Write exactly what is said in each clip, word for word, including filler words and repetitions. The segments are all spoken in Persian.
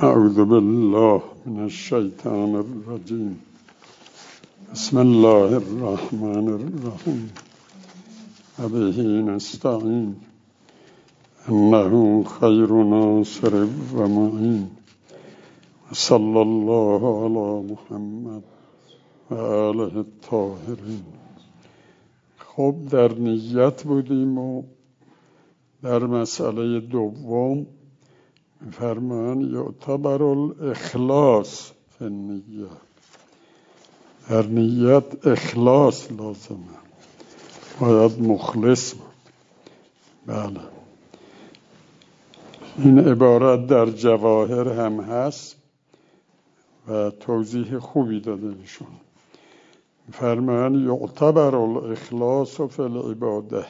اعوذ بالله من الشیطان الرجیم. بسم الله الرحمن الرحیم. و به نستعین انه خیر ناصر و معین. صلی الله علی محمد و آله الطاهرین. خب در نیت بودیم و در مسئله دوم فرمان یعتبر الاخلاص فی النیه. در نیت اخلاص لازمه، باید مخلص بود. بله، این عبارت در جواهر هم هست و توضیح خوبی داده ایشون. فرمان یعتبر الاخلاص فی العباده،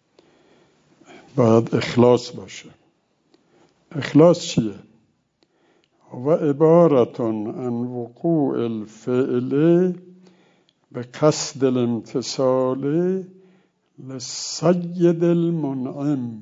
باید اخلاص باشه. اخلاص چیه؟ و عبارت عن وقوع الفعل به قصد الامتثال للسید المنعم.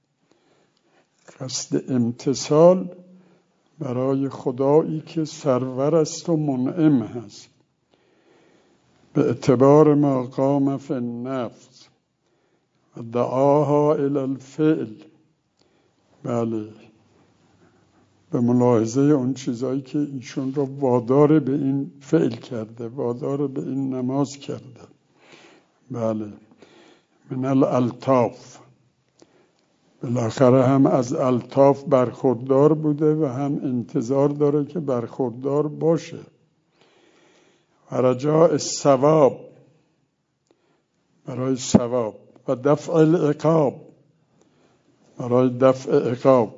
قصد امتثال برای خدایی که سرور است و منعم هست، به اعتبار ما قام فی النفس و دعاها الی الفعل. بله، به ملاحظه اون چیزایی که ایشون رو وادار به این فعل کرده، وادار به این نماز کرده. بله، من الالطاف، بالاخره هم از الطاف برخوردار بوده و هم انتظار داره که برخوردار باشه. و رجاء الثواب، برای ثواب. و دفع العقاب، برای دفع عقاب.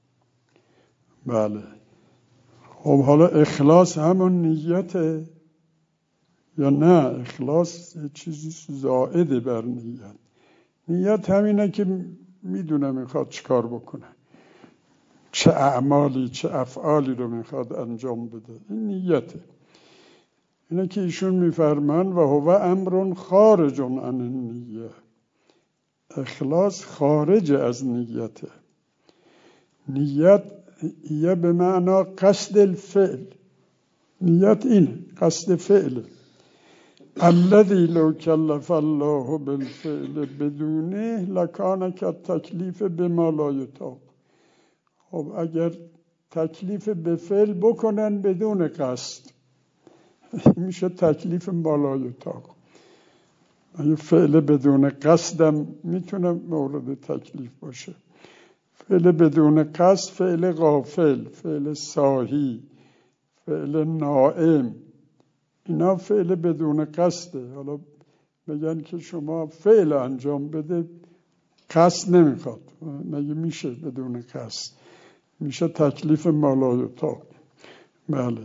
بله. خب حالا اخلاص همون نیته یا نه؟ اخلاص یه چیزی زائده بر نیت. نیت همینه که میدونه میخواد چیکار بکنه، چه اعمالی چه افعالی رو میخواد انجام بده. این نیته. اینه که ایشون میفرمان و هو امر خارج عن النیه. اخلاص خارج از نیته. نیت یه به معنا قصد الفعل. نیت اینه، قصد فعل. الذی لو کلف الله بالفعل بدونه لکان کالتکلیف بما لا یطاق. خب اگر تکلیف به فعل بکنن بدون قصد، میشه تکلیف ما لا یطاق. این فعل بدون قصدم میتونه مورد تکلیف باشه. فعل بدون قصد، فعل غافل، فعل ساهی، فعل نائم، اینا فعل بدون قصده. حالا بگن که شما فعل انجام بده، قصد نمیخواد، مگه میشه بدون قصد؟ میشه تکلیف ما لا یطاق. بله.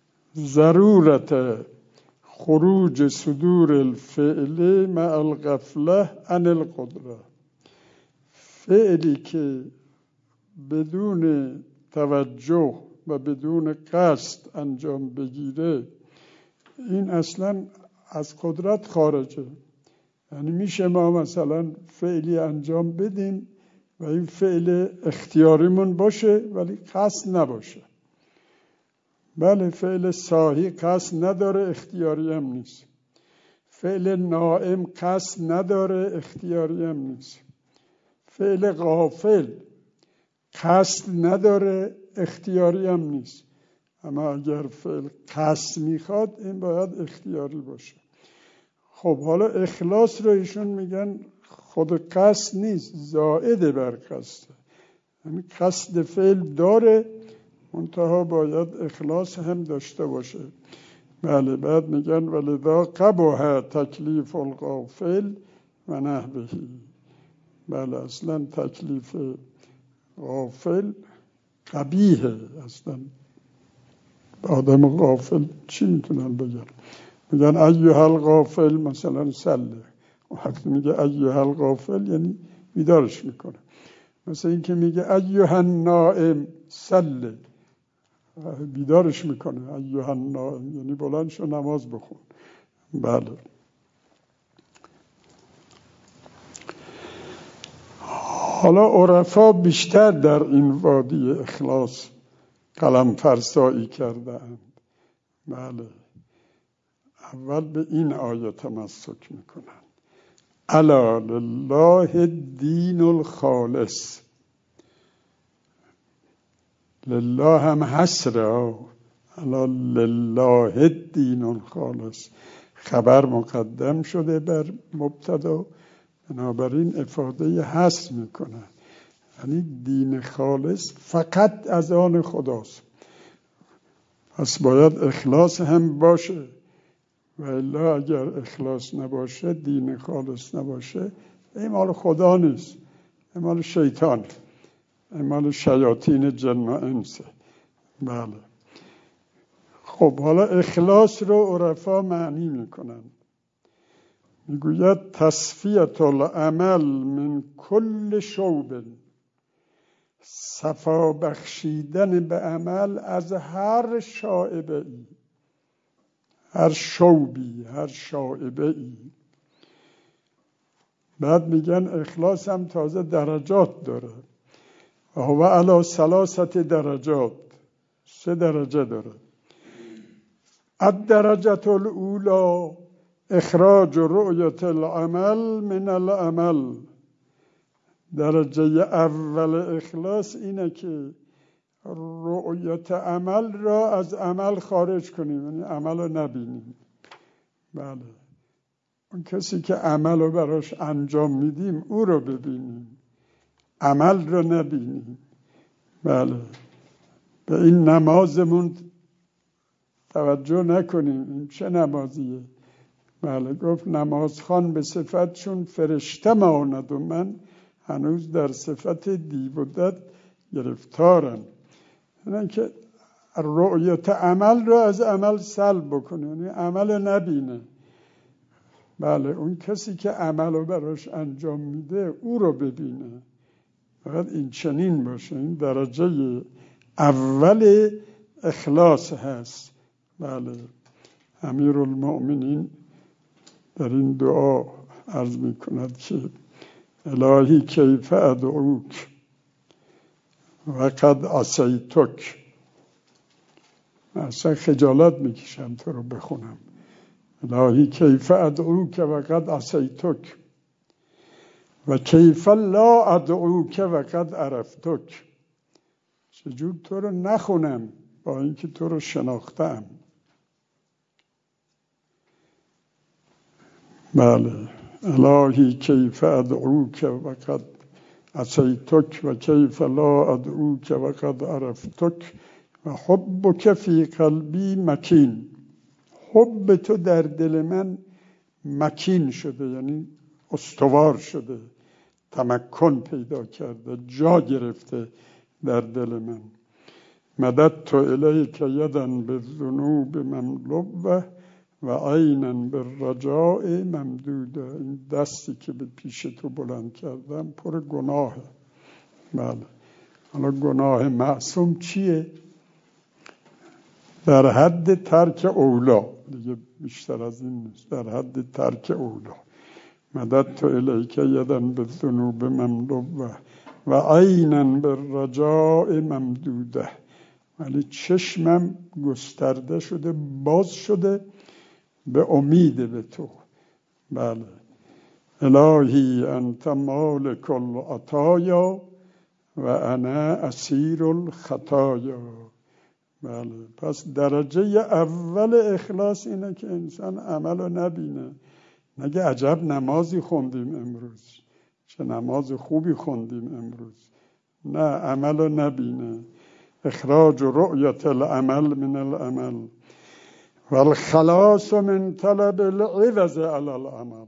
ضرورت خروج صدور الفعل مع الغفله عن القدره. فعلی که بدون توجه و بدون قصد انجام بگیره، این اصلا از قدرت خارجه. یعنی میشه ما مثلا فعلی انجام بدیم و این فعل اختیاریمون باشه ولی قصد نباشه. بله، فعل ساهی قصد نداره، اختیاری هم نیست. فعل نائم قصد نداره، اختیاری هم نیست. فعل غافل قصد نداره، اختیاری هم نیست. اما اگر فعل قصد میخواد، این باید اختیاری باشه. خب حالا اخلاص رو ایشون میگن خود قصد نیست، زائد بر قصد. یعنی قصد فعل داره، منتها باید اخلاص هم داشته باشه. بله. بعد میگن ولذا قبح تکلیف الغافل و نحوهی. بله، اصلا تکلیف غافل قبیحه. اصلا آدم غافل چی میتونن بگن؟ میگن ایها الغافل مثلا سله. وقتی میگه ایها الغافل یعنی بیدارش میکنه. مثلا این که میگه ایها النائم سله، بیدارش میکنه. ایها النائم یعنی بلند شو نماز بخون. بله. حالا عرفا بیشتر در این وادی اخلاص قلم فرسایی کردند. بله، اول به این آیه تمسک میکنن. الا لله الدین الخالص. لله هم حسره. الا لله الدین الخالص، خبر مقدم شده بر مبتدا، بنابراین افاده حصر میکنن. یعنی دین خالص فقط از آن خداست. پس باید اخلاص هم باشه، و الا اگر اخلاص نباشه، دین خالص نباشه، این مال خدا نیست، این مال شیطان، این مال شیاطین جن و انس. بله. خب حالا اخلاص رو عرفا معنی میکنن، میگوید تصفیت العمل من کل شوب، صفا بخشیدن به عمل از هر شائبه ای، هر شوبی، هر شائبه ای. بعد میگن اخلاص هم تازه درجات داره، و هو علی ثلاثه درجات، سه درجه داره. الدرجه الاولى اخراج رؤیت العمل من العمل. درجه اول اخلاص اینه که رؤیت عمل را از عمل خارج کنیم، یعنی عمل رو نبینیم. بله، اون کسی که عمل رو براش انجام میدیم او رو ببینیم، عمل رو نبینیم. بله، به این نمازمون توجه نکنیم، این چه نمازیه. بله، گفت نمازخوان به صفتشون فرشته ماند و من هنوز در صفت دیو و دد گرفتارم. یعنی که رؤیت عمل رو از عمل سلب بکنه، یعنی عمل نبینه. بله، اون کسی که عمل رو براش انجام میده او رو ببینه. فقط این چنین باشه. این درجه اول اخلاص هست. بله، امیرالمؤمنین در این دعا عرض می کند که الهی کیف ادعوک و قد عصیتک. اصلا خجالت میکشم تو رو بخونم. الهی کیف ادعوک و قد عصیتک و کیف لا ادعوک و قد عرفتک. چجور تو رو نخونم با اینکه تو رو شناختم. بله، الهی کیف ادعوک و قد عصیتک و کیف لا ادعوک و قد عرفتک و حبک فی قلبی مکین. حب تو در دل من مکین شده، یعنی استوار شده، تمکن پیدا کرده، جا گرفته در دل من. مددت الیک یدا بالذنوب مملوه و عینا بالرجاء ممدوده. این دستی که به پیش تو بلند کردم پر گناهه. بله، حالا گناه معصوم چیه؟ در حد ترک اولا، دیگه بیشتر از این نیست، در حد ترک اولا. مددت الیک یدا بالذنوب مملوه و عینا بالرجاء ممدوده. ولی چشمم گسترده شده، باز شده به امید به تو. بله، الهی انت مالک العطایا و انا اسیر الخطایا. بله، پس درجه اول اخلاص اینه که انسان عمل رو نبینه، نگه عجب نمازی خوندیم امروز، چه نماز خوبی خوندیم امروز. نه، عمل رو نبینه. اخراج رؤیت العمل من العمل والخلاص من طلب العوض علی العمل.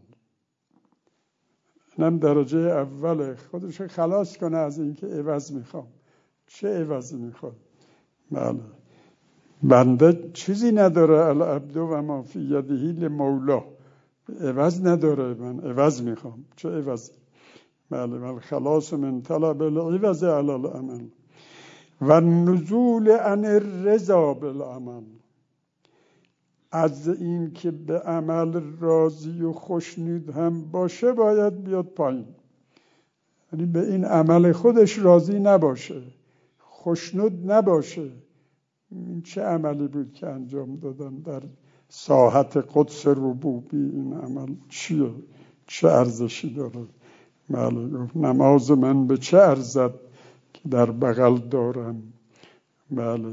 اینم درجه اوله، خودش خلاص کنه از اینکه عوض میخوام. چه عوضی میخواد؟ بله، بنده چیزی نداره. العبد و ما فی یده لمولا، عوض نداره، من عوض میخوام. چه عوض؟ بله، والخلاص من طلب العوض علی العمل و نزول عن الرضا بالعمل. از این که به عمل راضی و خوشنود هم باشه باید بیاد پایین. یعنی به این عمل خودش راضی نباشه، خوشنود نباشه، این چه عملی بود که انجام دادن در ساحت قدس ربوبی؟ این عمل چیه؟ چه ارزشی داره؟ بله گفت نماز من به چه ارزد که در بغل دارم. بله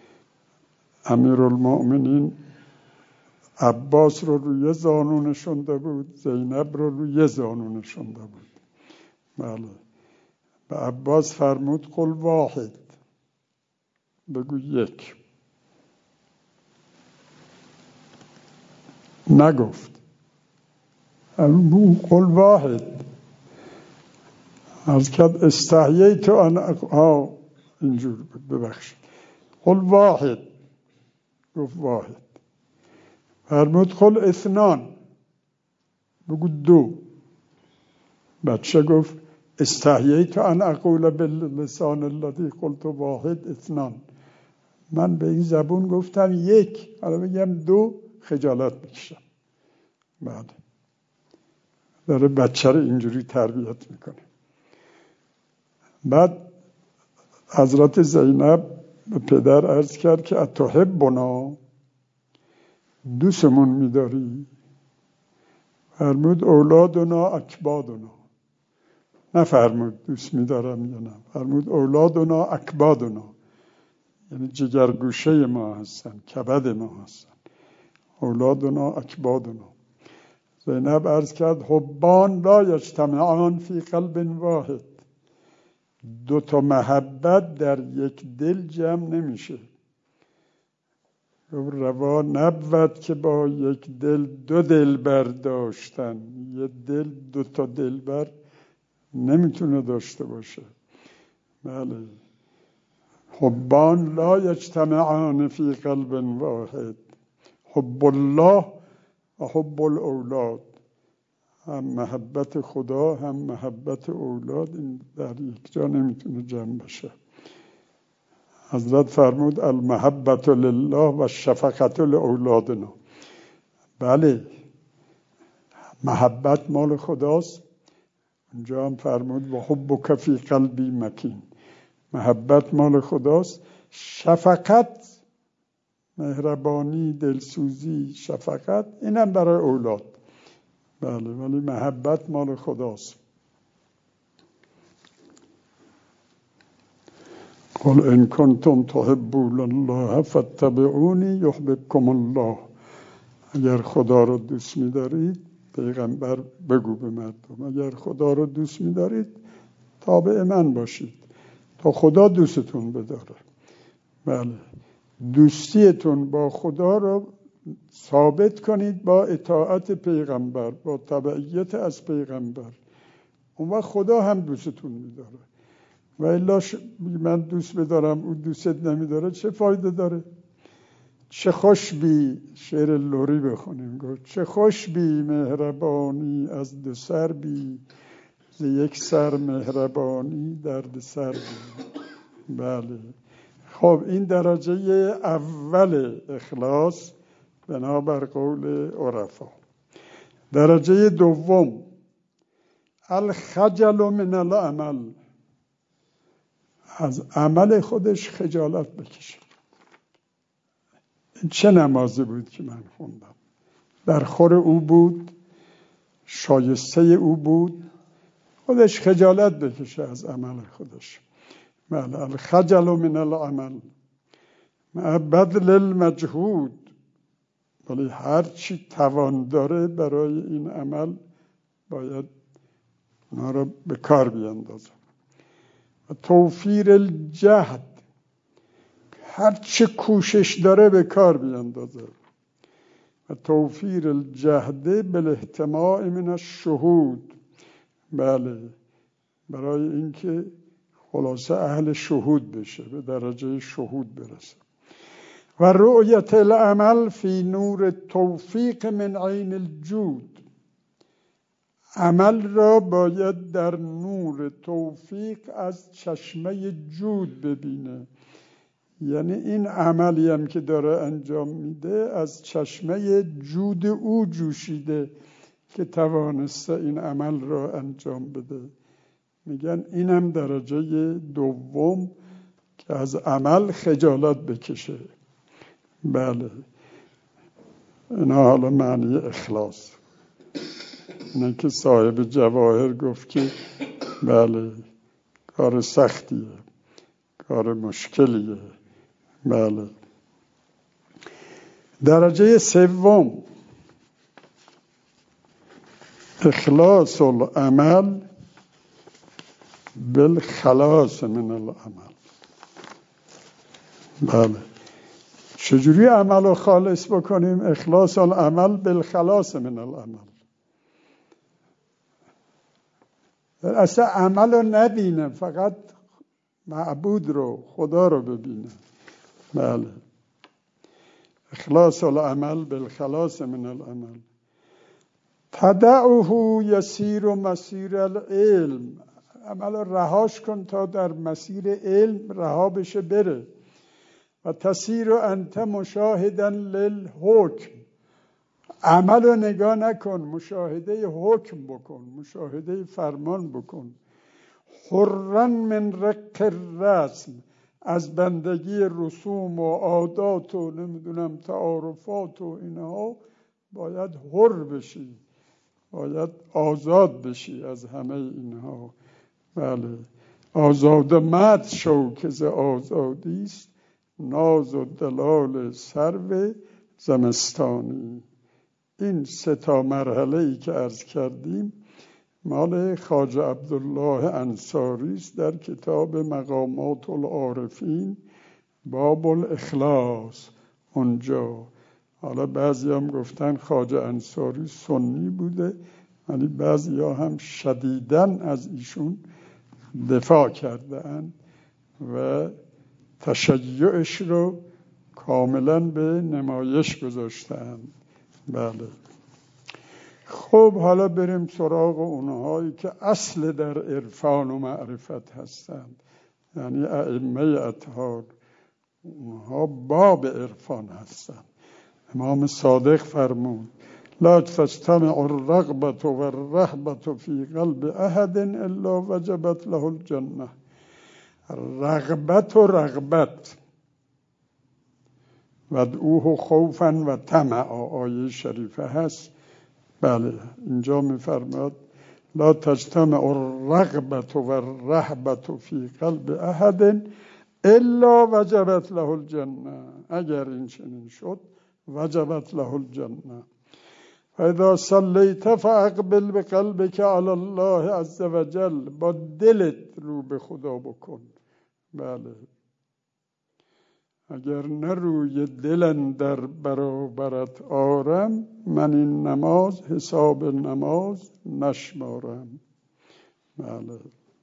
امیرالمؤمنین عباس رو روی زانو نشونده بود، زینب رو روی زانو نشونده بود. بله به عباس فرمود قل واحد، بگو یک. نگفت، بگو قل واحد. از کرد استحییت ان ها اینجور بود، ببخشید قل واحد، گفت واحد. فرمود قل اثنان، بگو دو. بچه گفت استحییت ان اقول باللسان الذی قلت واحد اثنان، من به این زبون گفتم یک، حالا بگم دو خجالت میکشم. بعد داره بچه رو اینجوری تربیت میکنه. بعد حضرت زینب به پدر عرض کرد که اتحبنا، دوستمون میداری؟ فرمود اولادنا اکبادنا. نه فرمود دوست میدارم یا نه، فرمود اولادنا اکبادنا، یعنی جگرگوشه ما هستن، کبد ما هستن. اولادنا اکبادنا. زینب عرض کرد حبان لا یجتمعان فی قلب واحد، دو تا محبت در یک دل جمع نمیشه. روا نبود که با یک دل دو دل برداشتن، یک دل دو تا دل بر نمیتونه داشته باشه. بله حبان لا یجتمعان فی قلب واحد، حب الله و حب الاولاد، هم محبت خدا هم محبت اولاد، این در یک جا نمیتونه جمع بشه. حضرت فرمود المحبت لله و شفقت لاولادنا. بله محبت مال خداست. اونجا هم فرمود و حبک فی قلبی مکین، محبت مال خداست. شفقت، مهربانی، دلسوزی، شفقت، اینم برای اولاد. بله ولی محبت مال خداست. قل ان کنتم تحبون الله فاتبعونی یحببکم الله. اگر خدا رو دوست می‌دارید، پیغمبر بگو به مردم اگر خدا رو دوست می‌دارید تابع من باشید تا خدا دوستتون بداره. بله دوستیتون با خدا رو ثابت کنید با اطاعت پیغمبر، با تبعیت از پیغمبر، اون وقت خدا هم دوستتون می‌داره. و الا من دوست بدارم او دوستت نمیداره چه فایده داره؟ چه خوش بی، شعر لوری بخونیم، گفت چه خوش بی مهربانی از دو سر بی، ز یک سر مهربانی درد سر بی. بله خب این درجه اول اخلاص بنابر قول عرفا. درجه دوم الخجل من العمل، از عمل خودش خجالت بکشه. چه نمازی بود که من خوندم؟ در خور او بود، شایسته او بود، خودش خجالت بکشه از عمل خودش. بله الخجل من العمل مع بذل المجهود، ولی هر چی توان داره برای این عمل باید اونا رو به کار بیاندازه. و توفیر الجهد، هر چه کوشش داره به کار بیاندازه. و توفیر الجهد بالاحتماع من الشهود، بله برای اینکه خلاصه اهل شهود بشه، به درجه شهود برسه. و رؤیت العمل فی نور توفیق من عین الجود، عمل را باید در نور توفیق از چشمه جود ببینه. یعنی این عملی هم که داره انجام میده از چشمه جود او جوشیده که توانسته این عمل را انجام بده. میگن اینم درجه دوم که از عمل خجالت بکشه. بله اینا حالا معنی اخلاص. اینه که صاحب جواهر گفت که بله کار سختیه، کار مشکلیه. بله درجه سوم اخلاص العمل بالخلاص من العمل. بله چجوری عمل رو خالص بکنیم؟ اخلاص العمل بالخلاص من العمل. اصلا عمل رو نبینه، فقط معبود رو، خدا رو ببینه. بله اخلاص العمل بالخلاص من العمل. تدعه یسیر و مسیر العلم. عمل رهاش کن تا در مسیر علم رها بشه بره. و تسیر و انت مشاهدا للحکم. عمل رو نگاه نکن، مشاهده حکم بکن، مشاهده فرمان بکن. حرا من رق الرسم. از بندگی رسوم و عادات و نمیدونم تعارفات و اینها باید حر بشی، باید آزاد بشی از همه اینها. بله آزاد مرد شو که ز آزادی است، ناز و دلال سرو زمستانی. این سه تا مرحله ای که عرض کردیم مال خواجه عبدالله انصاری است در کتاب مقامات العارفین باب الاخلاص. اونجا حالا بعضی هم گفتن خواجه انصاری سنی بوده، ولی بعضی ها هم شدیداً از ایشون دفاع کردن و تشیعش رو کاملا به نمایش گذاشتن. بله خب حالا بریم سراغ اونهایی که اصل در عرفان و معرفت هستند، یعنی ائمه اطهار. اونها باب عرفان هستند. امام صادق فرمود لا تجتمع الرغبة والرهبة في قلب احد الا وجبت له الجنه. رغبت و رغبت ودعوه خوفا و طمعا، آیه شریفه هست. بله اینجا میفرماد لا تجتمع الرغبة والرهبة في قلب احد الا وجبت له الجنه. اگر این چنین شد وجبت له الجنه. فاذا صلیت فاقبل بقلبك علی الله عز وجل. با دلت رو به خدا بکن. بله اگر نه روی دلن در برابرت آرم، من این نماز حساب نماز نشمارم. بله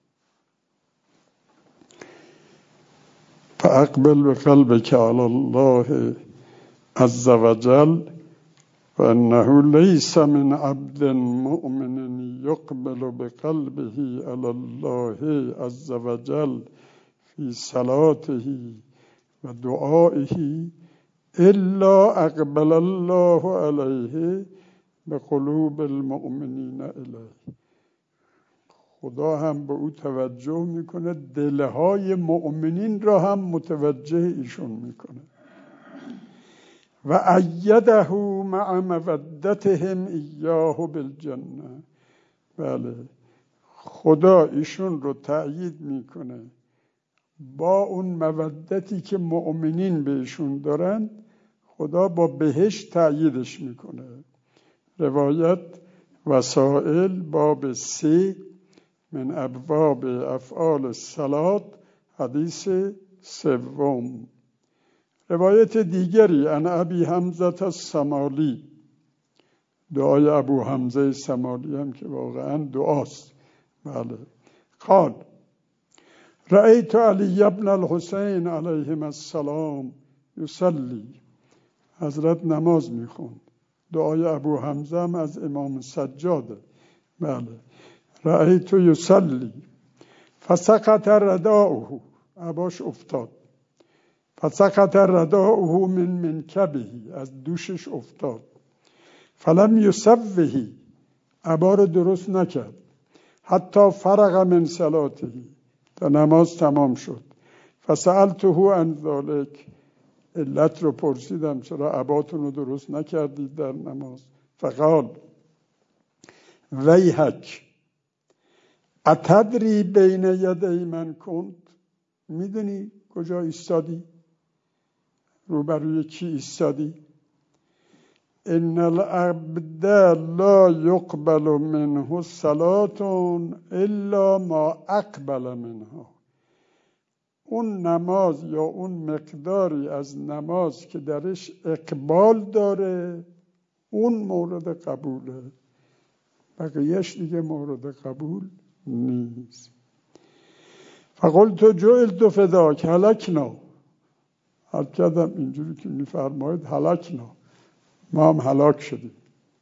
فاقبل بقلبك علی الله عز وجل فانه ليس من عبد مؤمن يقبل بقلبه على الله عز وجل في صلاته و دعائه الا اقبل الله علیه به قلوب المؤمنین الیه. خدا هم به او توجه میکنه، دلهای مؤمنین را هم متوجه ایشون میکنه. و ایده مع مودتهم ایاه بالجنه. بله خدا ایشون رو تأیید میکنه با اون مودتی که مؤمنین بهشون دارن، خدا با بهشت تأییدش میکنه. روایت وسائل باب سی من ابواب افعال الصلات حدیث سوم. روایت دیگری عن ابی حمزه السمالی، دعای ابو حمزه سمالی هم که واقعا دعاست. بله قال رأیت علی ابن الحسین علیهم السلام یصلی. حضرت نماز میخوند. دعای ابو حمزه هم از امام سجاده. بله رأیت یصلی فسقط رداؤه. عباش افتاد. فسقط رداؤه من منکبه. از دوشش افتاد. فلم یسوه. عبا رو درست نکرد. حتی فرغ من صلاته. تا نماز تمام شد. فسألته عن ذلك، علت رو پرسیدم چرا اباتون رو درست نکردید در نماز. فقال ویحک اتدری بین یدی من کنت، میدونی کجا ایستادی؟ روبروی کی ایستادی؟ ان العبد لا يقبل منه صلاة الا ما اقبل منها. اون نماز یا اون مقداری از نماز که درش اقبال داره اون مورد قبوله، بقیهش دیگه مورد قبول نیست. فقلت جعلت فداک هلکنا، حال کردم اینجوری که میفرماید هلکنا، ما هم هلاک شدیم.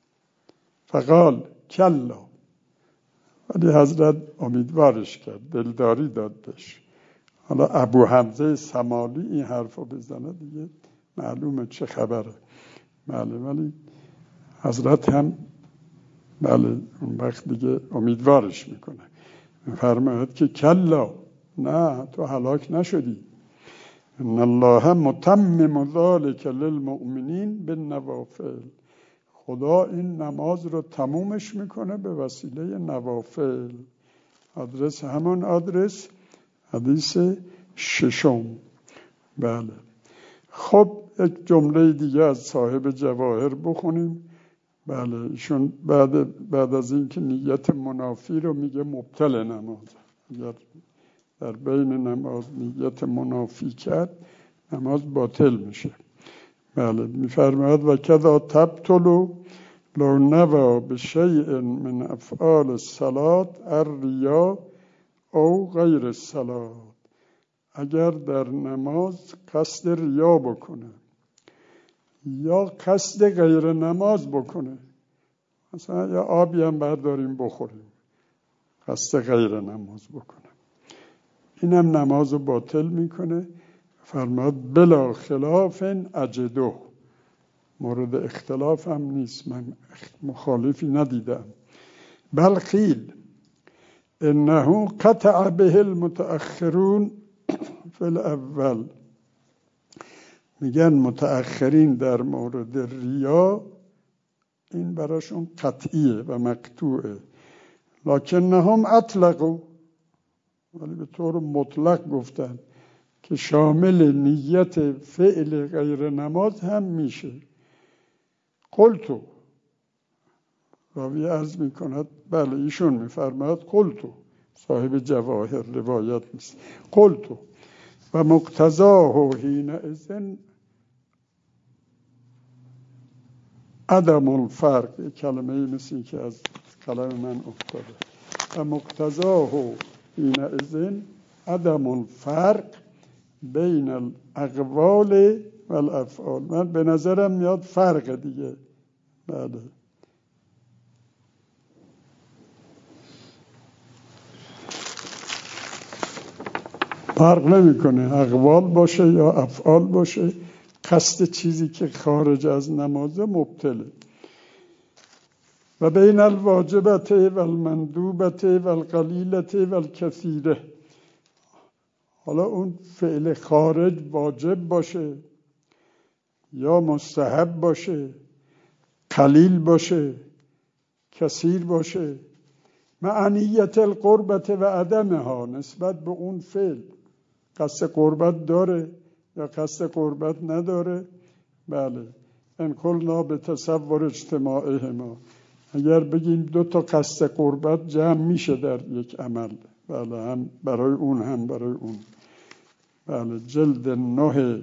فقال کلا، ولی حضرت امیدوارش کرد، دلداری داد بهش. حالا ابو حمزه سمالی این حرفو بزنه دیگه معلومه چه خبره. بله، ولی حضرت هم بله اون وقت دیگه امیدوارش میکنه، فرماید که کلا، نه تو هلاک نشدی. ان الله متمم ذلک للمؤمنین بالنوافل، خدا این نماز رو تمومش میکنه به وسیله نوافل. آدرس همون آدرس حدیث ششم. بله خب یک جمله دیگه از صاحب جواهر بخونیم. بله ایشون بعد بعد از این که نیت منافی رو میگه مبطل نماز، اگر در بین نماز نیت منافی کرد نماز باطل میشه. بله میفرماید و کذا تبطل لو نوى بشیء من افعال الصلاة الریا او غیر الصلاة، اگر در نماز قصد ریا بکنه یا قصد غیر نماز بکنه، مثلا یا آبی هم برداریم بخوریم، قصد غیر نماز بکنه، اینم نماز رو باطل میکنه. فرماد بلا خلاف اجدو، مورد اختلاف هم نیست، من مخالفی ندیدم. بل قیل انه قطع به المتأخرون فی الاول، میگن متأخرین در مورد ریا این براشون قطعیه و مقطوعه، لکنهم اطلقوا، ولی به طور مطلق گفتن که شامل نیت فعل غیر نماز هم میشه. قلتو، راوی عرض میکند بله ایشون میفرماید قلتو، صاحب جواهر روایت نیست، قلتو و مقتضاه حینئذ عدم الفرق، کلمه مثل که از کلام من افتاده، و مقتضاه حینئذ عدم الفرق بین الاقوال و الافعال. من به نظرم میاد فرق دیگه. بله فرق نمیکنه اقوال باشه یا افعال باشه، قصد چیزی که خارج از نماز مبطله. و بین الواجبت و المندوبت و القلیلت و الکثیره، حالا اون فعل خارج واجب باشه یا مستحب باشه، قلیل باشه، کثیر باشه، معنیت القربت و عدمها، نسبت به اون فعل قصد قربت داره یا قصد قربت نداره. بله ان قلنا به تصور اجتماعهما، اگر بگیم دو تا قصد قربت جمع میشه در یک عمل، بله هم برای اون هم برای اون. بله جلد نه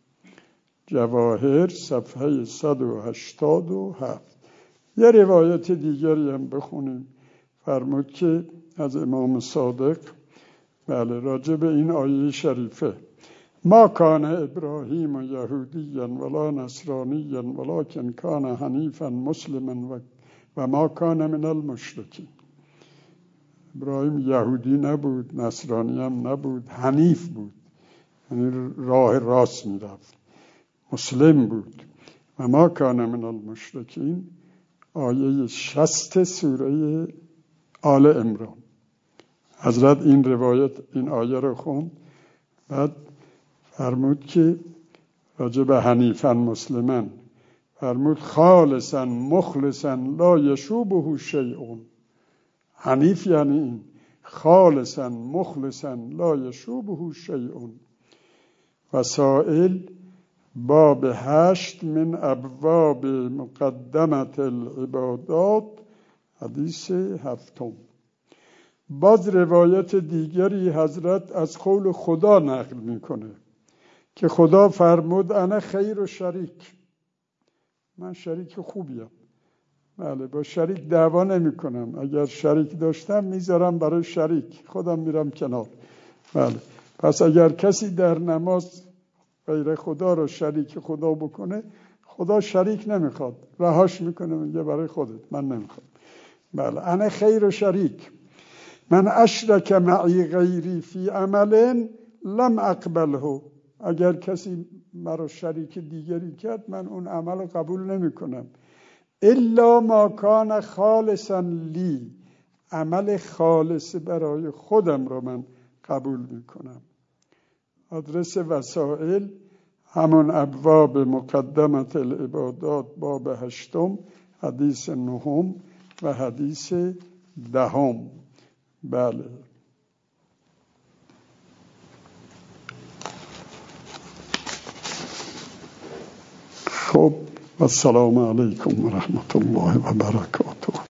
جواهر صفحه صد و هشتاد و هفت. یه روایت دیگری هم بخونیم. فرمود که از امام صادق بله راجع به این آیه شریفه، ما کان ابراهیم یهودیا ولا نصرانیا ولکن کان حنیفا مسلما و ما کان من المشرکین. ابراهیم یهودی نبود، نصرانی هم نبود، حنیف بود، یعنی راه راست میرفت، مسلم بود. و ما کان من المشرکین، آیه شصت سوره آل عمران. حضرت این روایت این آیه رو خوند بعد فرمود که راجع به حنیفا مسلما فرمود خالصا مخلصا لا یشوبه شیء. حنیف یعنی این، خالصا مخلصا لا یشوبه شیء. وسائل باب هشت من ابواب مقدمت العبادات، حدیث هفتم. باز روایت دیگری حضرت از قول خدا نقل میکنه که خدا فرمود انا خیر و شریک، من شریک خوبیم. بله، با شریک دعوا نمی کنم، اگر شریک داشتم میذارم برای شریک، خودم میرم کنار. بله، پس اگر کسی در نماز غیر خدا رو شریک خدا بکنه، خدا شریک نمیخواد، رهاش میکنه، میگه برای خودت، من نمیخوام. بله، انا خیر و شریک، من اشرک معی غیری فی عمل لم اقبله. اگر کسی مرا شریک دیگری کرد، من اون عمل قبول نمی کنم. الا ما کان خالصا لی، عمل خالص برای خودم رو من قبول می کنم. آدرس وسائل همون ابواب مقدمت العبادات، باب هشتم، حدیث نهم و حدیث دهم. بله. خب، السلام علیکم و رحمت الله و برکاته.